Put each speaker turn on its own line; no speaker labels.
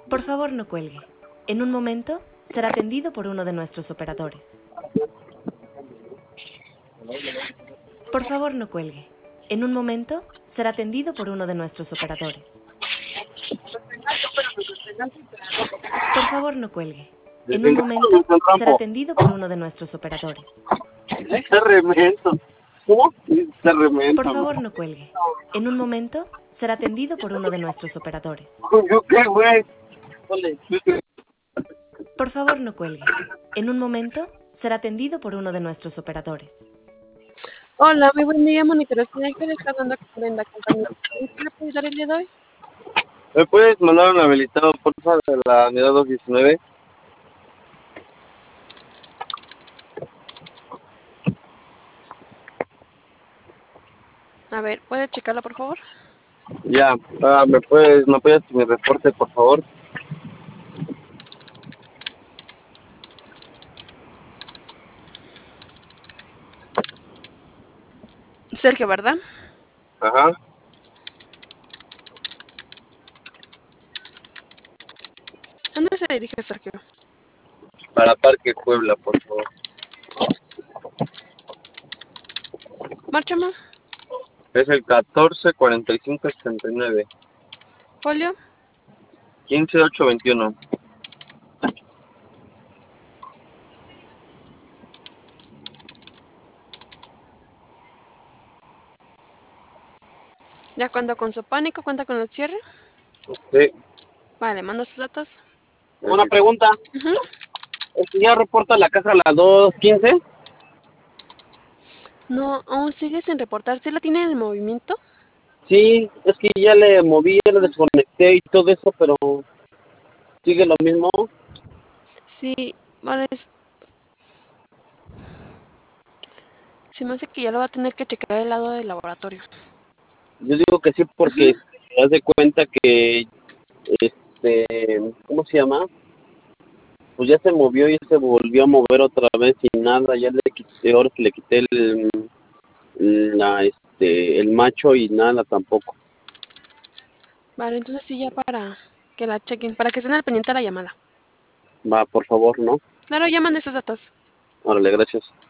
Por favor, no cuelgue. En un momento será atendido por uno de nuestros operadores. Por favor, no cuelgue. En un momento será atendido por uno de nuestros operadores. Por favor, no cuelgue. En un momento será atendido por uno de nuestros operadores.
Cerramiento. ¿Cómo? Cerramiento.
Por favor, no cuelgue. En un momento será atendido por uno de nuestros operadores.
¿Yo qué, güey?
Por favor, no cuelgue. En un momento será atendido por uno de nuestros operadores.
Hola, muy buen día, monitoración. Hay que estar dando en la compañía. ¿En qué le puedo ayudar el día de hoy?
¿Me puedes mandar un habilitado, por favor, de la unidad 219?
A ver, ¿puede checarla, por favor?
Ya, ¿me apoyas con mi reporte, por favor?
Sergio, ¿verdad?
Ajá.
¿A dónde se dirige Sergio?
Para Parque Puebla, por favor.
Márchame.
Es el 14-45-79.
Folio.
15-8-21.
Ya cuando con su pánico cuenta con el cierre.
Sí.
Vale, mando sus datos.
Una pregunta.
Ujú.
¿Ya reporta la caja a las 2:15?
No, aún sigue sin reportar. ¿Sí la tiene en movimiento?
Sí, es que ya le moví, ya le desconecté y todo eso, pero sigue lo mismo.
Sí, vale. Se me hace que ya lo va a tener que checar el lado del laboratorio.
Yo digo que sí porque te das de cuenta que, ¿cómo se llama? Pues ya se movió y se volvió a mover otra vez y nada, ya le quité, ahora sí le quité el macho y nada tampoco.
Vale, entonces sí, ya para que la chequen, para que estén al pendiente de la llamada.
Va, por favor, ¿no?
Claro, ya mandé sus datos.
Órale, gracias.